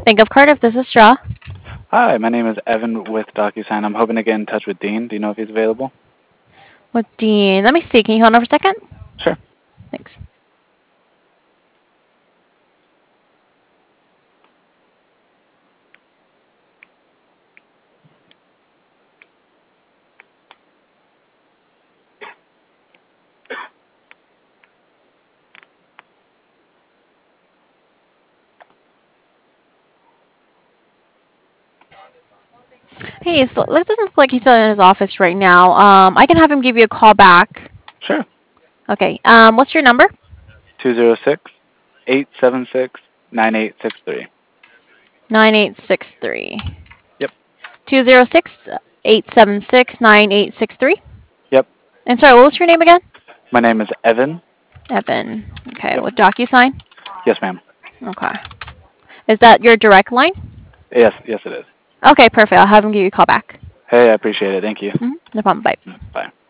Bank of Cardiff, this is Straw. Hi, my name is Evan with DocuSign. I'm hoping to get in touch with Dean. Do you know if he's available? With Dean. Let me see. Can you hold on for a second? Sure. Thanks. Hey, so it doesn't look like he's still in his office right now. I can have him give you a call back. Sure. Okay. What's your number? 206-876-9863. 9863. Yep. 206-876-9863. Yep. And sorry, what was your name again? My name is Evan. Evan. Okay, Yep. with DocuSign? Yes, ma'am. Okay. Is that your direct line? Yes, it is. Okay, perfect. I'll have him give you a call back. Hey, I appreciate it. Thank you. No problem. Bye. Bye.